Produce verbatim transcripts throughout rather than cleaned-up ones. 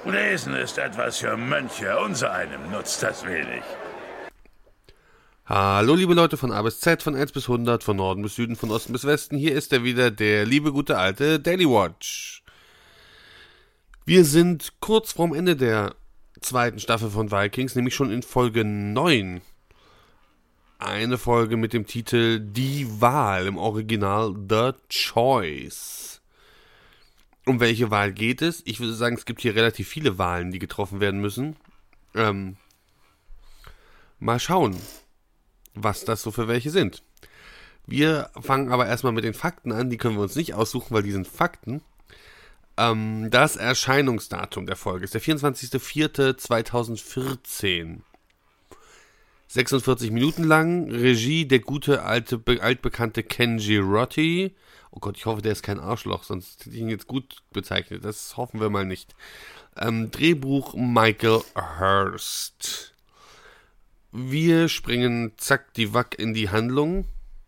Lesen ist etwas für Mönche, unser einem nutzt das wenig. Hallo liebe Leute von A bis Z, von eins bis hundert, von Norden bis Süden, von Osten bis Westen. Hier ist er wieder, der liebe gute alte Daily Watch. Wir sind kurz vorm Ende der zweiten Staffel von Vikings, nämlich schon in Folge neun. Eine Folge mit dem Titel Die Wahl, im Original The Choice. Um welche Wahl geht es? Ich würde sagen, es gibt hier relativ viele Wahlen, die getroffen werden müssen. Ähm, mal schauen, was das so für welche sind. Wir fangen aber erstmal mit den Fakten an, die können wir uns nicht aussuchen, weil die sind Fakten. Ähm, das Erscheinungsdatum der Folge ist der vierundzwanzigster vierter zweitausendvierzehn. sechsundvierzig Minuten lang, Regie der gute alte altbekannte Ken Girotti. Oh Gott, ich hoffe, der ist kein Arschloch, sonst hätte ich ihn jetzt gut bezeichnet. Das hoffen wir mal nicht. Ähm, Drehbuch Michael Hurst. Wir springen zack die Wack in die Handlung,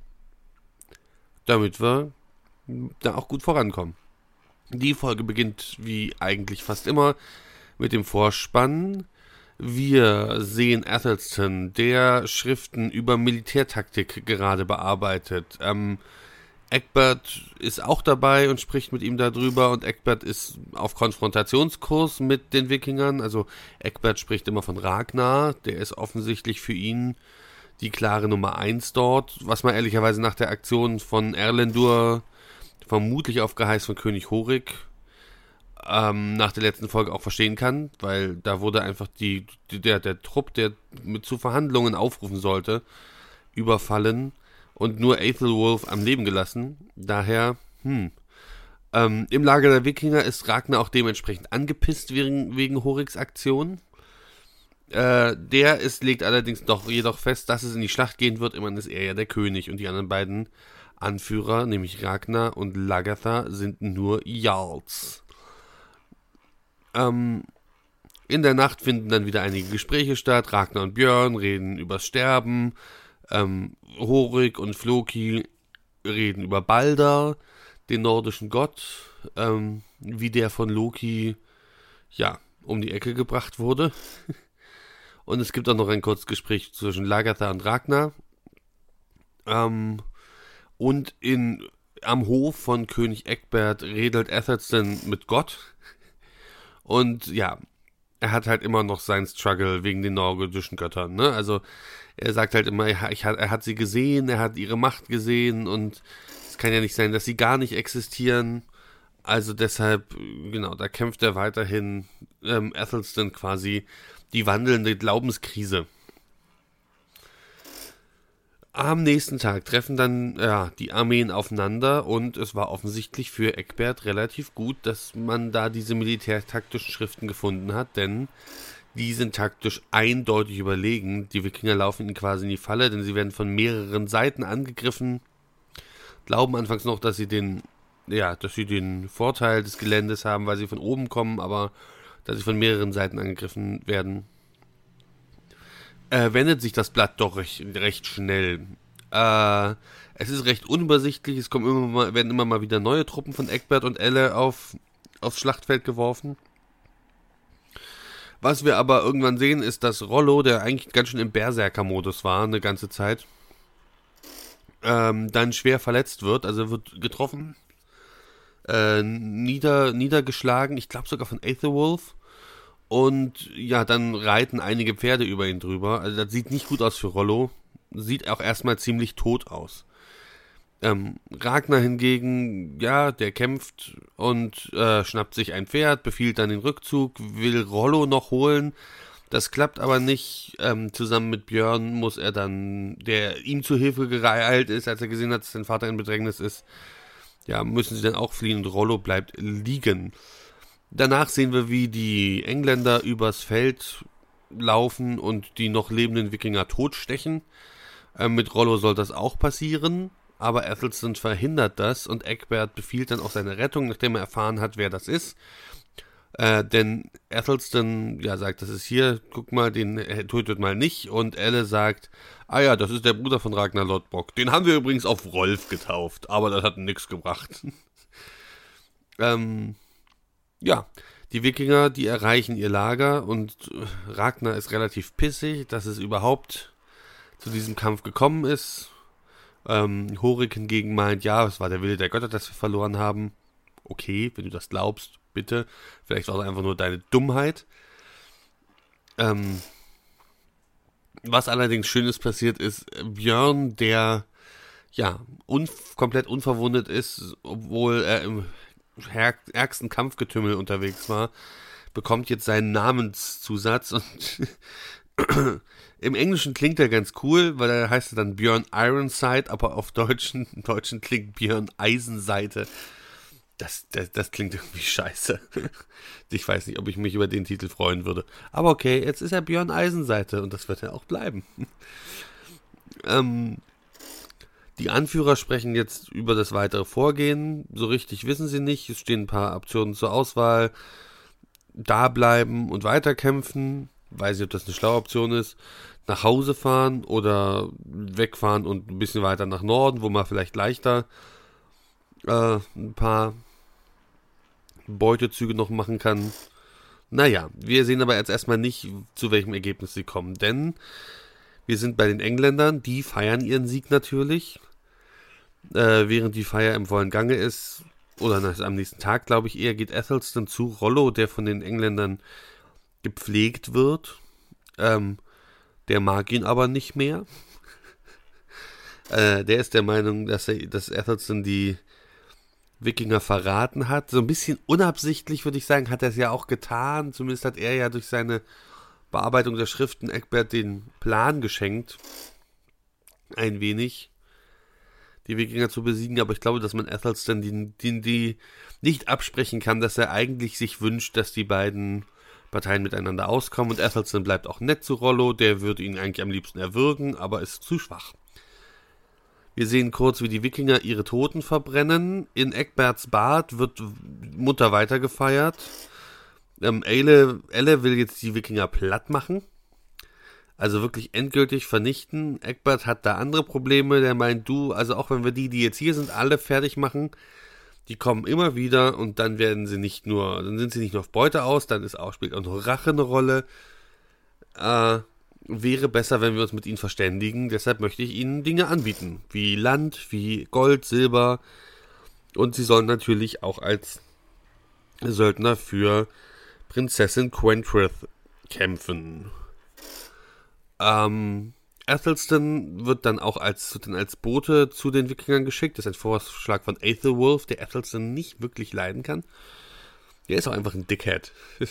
damit wir da auch gut vorankommen. Die Folge beginnt wie eigentlich fast immer mit dem Vorspann. Wir sehen Athelstan, der Schriften über Militärtaktik gerade bearbeitet. Ähm, Egbert ist auch dabei und spricht mit ihm darüber, und Egbert ist auf Konfrontationskurs mit den Wikingern. Also Egbert spricht immer von Ragnar, der ist offensichtlich für ihn die klare Nummer eins dort, was man ehrlicherweise nach der Aktion von Erlendur, vermutlich auf Geheiß von König Horik, ähm, nach der letzten Folge auch verstehen kann, weil da wurde einfach die, die der, der Trupp, der mit zu Verhandlungen aufrufen sollte, überfallen und nur Aethelwulf am Leben gelassen. Daher, hm. Ähm, im Lager der Wikinger ist Ragnar auch dementsprechend angepisst wegen, wegen Horiks Aktion. Äh, der ist, legt allerdings doch jedoch fest, dass es in die Schlacht gehen wird. Immerhin ist er ja der König, und die anderen beiden Anführer, nämlich Ragnar und Lagertha, sind nur Jarls. Ähm, in der Nacht finden dann wieder einige Gespräche statt. Ragnar und Björn reden übers Sterben. Ähm, Horik und Floki reden über Balder, den nordischen Gott, ähm, wie der von Loki, ja, um die Ecke gebracht wurde. Und es gibt auch noch ein kurzes Gespräch zwischen Lagertha und Ragnar. Ähm, und in, am Hof von König Egbert redet Athelstan mit Gott. Und ja, er hat halt immer noch seinen Struggle wegen den nordischen Göttern, ne? Also er sagt halt immer, er, er hat sie gesehen, er hat ihre Macht gesehen, und es kann ja nicht sein, dass sie gar nicht existieren. Also deshalb, genau, da kämpft er weiterhin, ähm, Athelstan quasi die wandelnde Glaubenskrise. Am nächsten Tag treffen dann ja, die Armeen aufeinander, und es war offensichtlich für Egbert relativ gut, dass man da diese militärtaktischen Schriften gefunden hat, denn die sind taktisch eindeutig überlegen. Die Wikinger laufen ihnen quasi in die Falle, denn sie werden von mehreren Seiten angegriffen, glauben anfangs noch, dass sie den, ja, dass sie den Vorteil des Geländes haben, weil sie von oben kommen, aber dass sie von mehreren Seiten angegriffen werden, äh, wendet sich das Blatt doch recht, recht schnell. Äh, es ist recht unübersichtlich, es kommen immer mal, werden immer mal wieder neue Truppen von Egbert und Elle auf, aufs Schlachtfeld geworfen. Was wir aber irgendwann sehen, ist, dass Rollo, der eigentlich ganz schön im Berserker-Modus war, eine ganze Zeit, ähm, dann schwer verletzt wird, also wird getroffen, äh, nieder, niedergeschlagen, ich glaube sogar von Aethelwulf. Und ja, dann reiten einige Pferde über ihn drüber. Also das sieht nicht gut aus für Rollo. Sieht auch erstmal ziemlich tot aus. Ähm, Ragnar hingegen, ja, der kämpft und äh, schnappt sich ein Pferd, befiehlt dann den Rückzug, will Rollo noch holen. Das klappt aber nicht. Ähm, zusammen mit Björn muss er dann, der ihm zu Hilfe geeilt ist, als er gesehen hat, dass sein Vater in Bedrängnis ist, ja, müssen sie dann auch fliehen, und Rollo bleibt liegen. Danach sehen wir, wie die Engländer übers Feld laufen und die noch lebenden Wikinger totstechen. Ähm, mit Rollo soll das auch passieren, aber Athelstan verhindert das, und Egbert befiehlt dann auch seine Rettung, nachdem er erfahren hat, wer das ist. Äh, denn Athelstan, ja, sagt, das ist hier, guck mal, den äh, tötet mal nicht, und Elle sagt, ah ja, das ist der Bruder von Ragnar Lodbrok. Den haben wir übrigens auf Rolf getauft, aber das hat nichts gebracht. ähm... Ja, Die Wikinger, die erreichen ihr Lager und Ragnar ist relativ pissig, dass es überhaupt zu diesem Kampf gekommen ist. Ähm, Horik hingegen meint, ja, es war der Wille der Götter, dass wir verloren haben. Okay, wenn du das glaubst, bitte. Vielleicht war es einfach nur deine Dummheit. Ähm, was allerdings Schönes passiert ist, Björn, der ja unf- komplett unverwundet ist, obwohl er im her- ärgsten Kampfgetümmel unterwegs war, bekommt jetzt seinen Namenszusatz und im Englischen klingt er ganz cool, weil er heißt dann Björn Ironside, aber auf Deutschen, im Deutschen klingt Björn Eisenseite. Das, das, das klingt irgendwie scheiße. Ich weiß nicht, ob ich mich über den Titel freuen würde. Aber okay, jetzt ist er Björn Eisenseite und das wird er auch bleiben. ähm, die Anführer sprechen jetzt über das weitere Vorgehen. So richtig wissen sie nicht. Es stehen ein paar Optionen zur Auswahl. Da bleiben und weiterkämpfen. Weiß nicht, ob das eine schlaue Option ist. Nach Hause fahren oder wegfahren und ein bisschen weiter nach Norden, wo man vielleicht leichter äh, ein paar Beutezüge noch machen kann. Naja, wir sehen aber jetzt erstmal nicht, zu welchem Ergebnis sie kommen, denn wir sind bei den Engländern, die feiern ihren Sieg natürlich, äh, während die Feier im vollen Gange ist, oder na, am nächsten Tag, glaube ich, eher geht Aethelstan zu Rollo, der von den Engländern gepflegt wird. Ähm, der mag ihn aber nicht mehr. äh, der ist der Meinung, dass, er, dass Aethelstan die Wikinger verraten hat. So ein bisschen unabsichtlich, würde ich sagen, hat er es ja auch getan. Zumindest hat er ja durch seine Bearbeitung der Schriften Egbert den Plan geschenkt, ein wenig die Wikinger zu besiegen. Aber ich glaube, dass man Aethelstan die, die, die nicht absprechen kann, dass er eigentlich sich wünscht, dass die beiden Parteien miteinander auskommen. Und Aethelstan bleibt auch nett zu Rollo. Der würde ihn eigentlich am liebsten erwürgen, aber ist zu schwach. Wir sehen kurz, wie die Wikinger ihre Toten verbrennen. In Egberts Bad wird Mutter weitergefeiert. Ähm, Elle, Elle will jetzt die Wikinger platt machen. Also wirklich endgültig vernichten. Egbert hat da andere Probleme. Der meint, du, also auch wenn wir die, die jetzt hier sind, alle fertig machen, die kommen immer wieder und dann werden sie nicht nur, dann sind sie nicht nur auf Beute aus, dann ist auch, spielt auch noch Rache eine Rolle. Äh, Wäre besser, wenn wir uns mit ihnen verständigen. Deshalb möchte ich ihnen Dinge anbieten. Wie Land, wie Gold, Silber. Und sie sollen natürlich auch als Söldner für Prinzessin Quentrith kämpfen. Ähm, Aethelstan wird dann auch als, wird dann als Bote zu den Wikingern geschickt. Das ist ein Vorschlag von Aethelwulf, der Aethelstan nicht wirklich leiden kann. Der ist auch einfach ein Dickhead.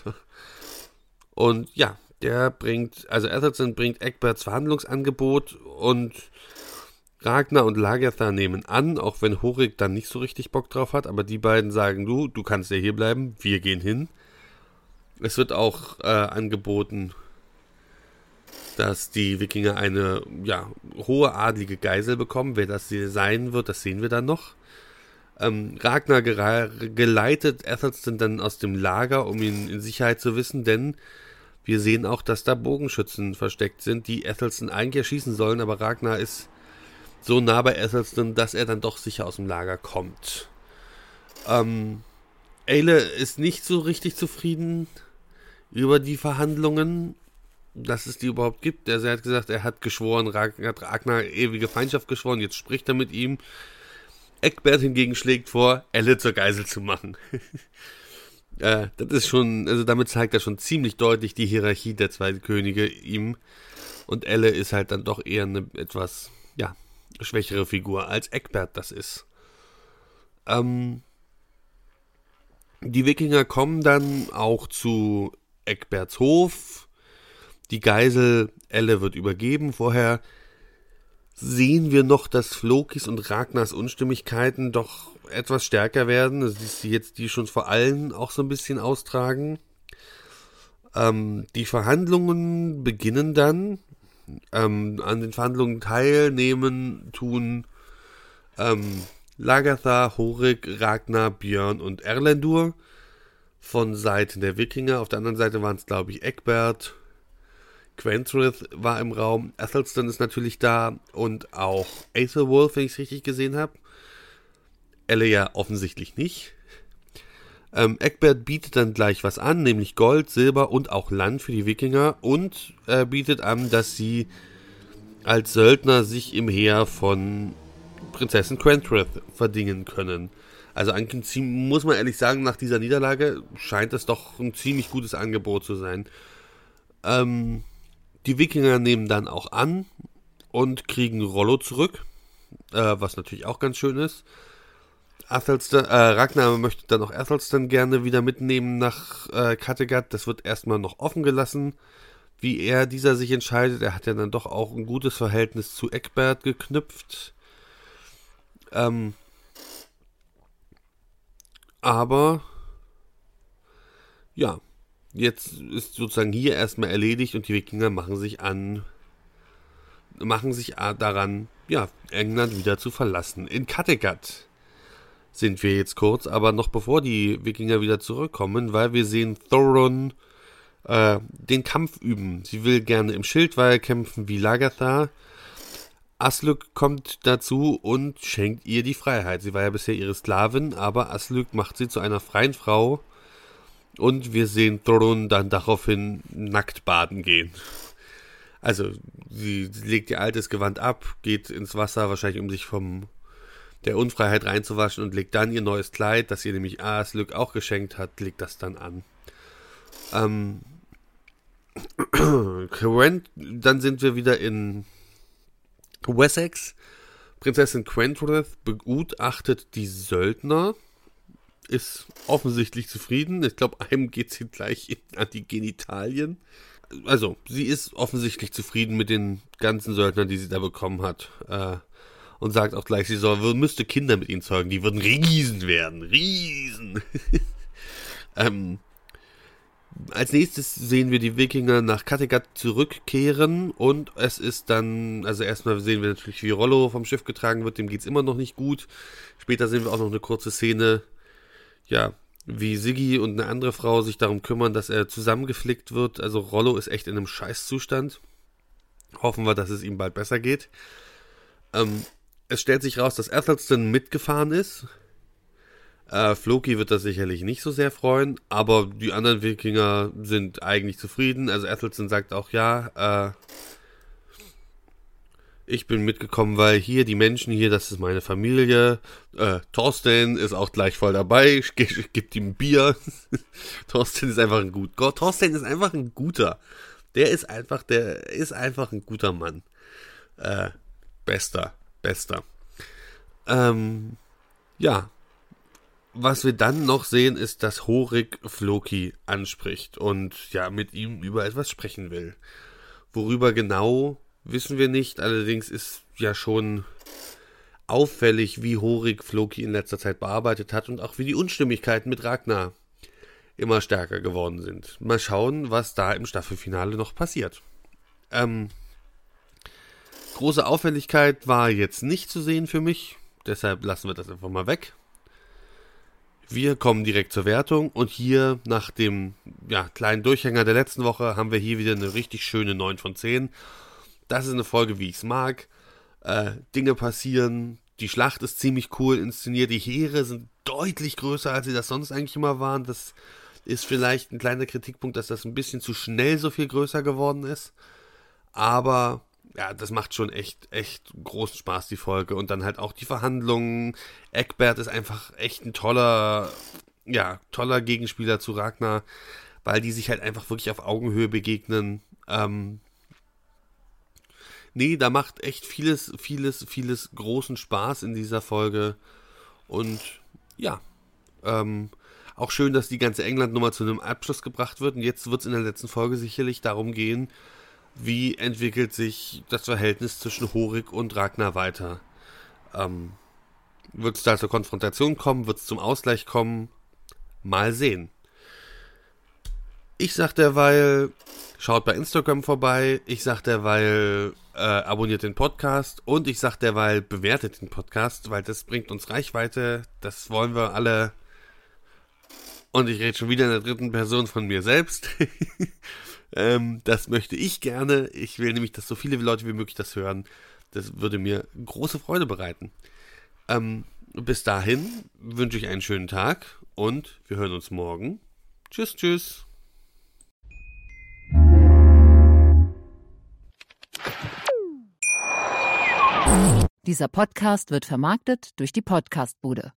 Und ja, der bringt, also Aethelstan bringt Egberts Verhandlungsangebot und Ragnar und Lagertha nehmen an, auch wenn Horik dann nicht so richtig Bock drauf hat, aber die beiden sagen, du, du kannst ja hier bleiben, wir gehen hin. Es wird auch äh, angeboten, dass die Wikinger eine, ja, hohe adlige Geisel bekommen. Wer das sein wird, das sehen wir dann noch. Ähm, Ragnar gera- geleitet Aethelstan dann aus dem Lager, um ihn in Sicherheit zu wissen, denn wir sehen auch, dass da Bogenschützen versteckt sind, die Aethelstan eigentlich erschießen sollen, aber Ragnar ist so nah bei Aethelstan, dass er dann doch sicher aus dem Lager kommt. Ähm, Eile ist nicht so richtig zufrieden über die Verhandlungen, dass es die überhaupt gibt. Also er hat gesagt, er hat geschworen, Ragnar hat Ragnar ewige Feindschaft geschworen, jetzt spricht er mit ihm. Egbert hingegen schlägt vor, Elle zur Geisel zu machen. Äh, das ist schon, also damit zeigt er schon ziemlich deutlich die Hierarchie der zwei Könige ihm. Und Elle ist halt dann doch eher eine etwas, ja, schwächere Figur, als Egbert das ist. Ähm, die Wikinger kommen dann auch zu Egberts Hof. Die Geisel Elle wird übergeben. Vorher sehen wir noch, dass Flokis und Ragnars Unstimmigkeiten doch etwas stärker werden. Das ist jetzt die schon vor allen auch so ein bisschen austragen. Ähm, die Verhandlungen beginnen dann. Ähm, an den Verhandlungen teilnehmen tun ähm, Lagertha, Horik, Ragnar, Björn und Erlendur von Seiten der Wikinger. Auf der anderen Seite waren es, glaube ich, Egbert. Quentrith war im Raum. Aethelstan ist natürlich da und auch Aethelwulf, wenn ich es richtig gesehen habe. Elle ja offensichtlich nicht. Ähm, Egbert bietet dann gleich was an, nämlich Gold, Silber und auch Land für die Wikinger und äh, bietet an, dass sie als Söldner sich im Heer von Prinzessin Quenthrith verdingen können. Also eigentlich muss man ehrlich sagen, nach dieser Niederlage scheint das doch ein ziemlich gutes Angebot zu sein. Ähm, die Wikinger nehmen dann auch an und kriegen Rollo zurück, äh, was natürlich auch ganz schön ist. Athelstan, äh, Ragnar möchte dann auch Athelstan gerne wieder mitnehmen nach äh, Kattegat. Das wird erstmal noch offen gelassen, wie er dieser sich entscheidet. Er hat ja dann doch auch ein gutes Verhältnis zu Egbert geknüpft. Ähm, aber ja, jetzt ist sozusagen hier erstmal erledigt und die Wikinger machen sich an, machen sich daran, ja, England wieder zu verlassen. In Kattegat sind wir jetzt kurz, aber noch bevor die Wikinger wieder zurückkommen, weil wir sehen Thoron äh, den Kampf üben. Sie will gerne im Schildwall kämpfen wie Lagertha. Aslug kommt dazu und schenkt ihr die Freiheit. Sie war ja bisher ihre Sklavin, aber Aslug macht sie zu einer freien Frau und wir sehen Thoron dann daraufhin nackt baden gehen. Also, sie legt ihr altes Gewand ab, geht ins Wasser, wahrscheinlich um sich vom der Unfreiheit reinzuwaschen und legt dann ihr neues Kleid, das ihr nämlich Aslug auch geschenkt hat, legt das dann an. Ähm, dann sind wir wieder in Wessex. Prinzessin Quenthrith begutachtet die Söldner, ist offensichtlich zufrieden. Ich glaube, einem geht sie gleich an die Genitalien. Also, sie ist offensichtlich zufrieden mit den ganzen Söldnern, die sie da bekommen hat. Äh, Und sagt auch gleich, sie soll, müsste Kinder mit ihnen zeugen. Die würden Riesen werden. Riesen. ähm, als nächstes sehen wir die Wikinger nach Kattegat zurückkehren. Und es ist dann, also erstmal sehen wir natürlich, wie Rollo vom Schiff getragen wird. Dem geht's immer noch nicht gut. Später sehen wir auch noch eine kurze Szene, ja, wie Siggi und eine andere Frau sich darum kümmern, dass er zusammengeflickt wird. Also Rollo ist echt in einem Scheißzustand. Hoffen wir, dass es ihm bald besser geht. Ähm, Es stellt sich raus, dass Athelstan mitgefahren ist. Äh, Floki wird das sicherlich nicht so sehr freuen, aber die anderen Wikinger sind eigentlich zufrieden. Also Athelstan sagt auch, ja, äh, ich bin mitgekommen, weil hier die Menschen hier, das ist meine Familie. Äh, Thorstein ist auch gleich voll dabei. Ich, ich gebe ihm Bier. Thorstein ist einfach ein gut. Gott, Thorstein ist einfach ein guter. Der ist einfach, der ist einfach ein guter Mann. Äh, bester. Bester. Ähm, ja. Was wir dann noch sehen, ist, dass Horik Floki anspricht und ja, mit ihm über etwas sprechen will. Worüber genau, wissen wir nicht. Allerdings ist ja schon auffällig, wie Horik Floki in letzter Zeit bearbeitet hat und auch wie die Unstimmigkeiten mit Ragnar immer stärker geworden sind. Mal schauen, was da im Staffelfinale noch passiert. Ähm, Große Auffälligkeit war jetzt nicht zu sehen für mich, deshalb lassen wir das einfach mal weg. Wir kommen direkt zur Wertung und hier nach dem ja, kleinen Durchhänger der letzten Woche haben wir hier wieder eine richtig schöne neun von zehn. Das ist eine Folge, wie ich es mag. Äh, Dinge passieren, die Schlacht ist ziemlich cool inszeniert, die Heere sind deutlich größer, als sie das sonst eigentlich immer waren. Das ist vielleicht ein kleiner Kritikpunkt, dass das ein bisschen zu schnell so viel größer geworden ist. Aber ja, das macht schon echt, echt großen Spaß, die Folge. Und dann halt auch die Verhandlungen. Egbert ist einfach echt ein toller, ja, toller Gegenspieler zu Ragnar, weil die sich halt einfach wirklich auf Augenhöhe begegnen. Ähm, nee, da macht echt vieles, vieles, vieles großen Spaß in dieser Folge. Und ja, ähm, auch schön, dass die ganze England-Nummer zu einem Abschluss gebracht wird. Und jetzt wird es in der letzten Folge sicherlich darum gehen, wie entwickelt sich das Verhältnis zwischen Horik und Ragnar weiter? Ähm, wird es da zur Konfrontation kommen? Wird es zum Ausgleich kommen? Mal sehen. Ich sag derweil, schaut bei Instagram vorbei. Ich sag derweil, äh, abonniert den Podcast. Und ich sag derweil, bewertet den Podcast, weil das bringt uns Reichweite. Das wollen wir alle. Und ich rede schon wieder in der dritten Person von mir selbst. Ähm, das möchte ich gerne. Ich will nämlich, dass so viele Leute wie möglich das hören. Das würde mir große Freude bereiten. Ähm, bis dahin wünsche ich einen schönen Tag und wir hören uns morgen. Tschüss, tschüss. Dieser Podcast wird vermarktet durch die Podcastbude.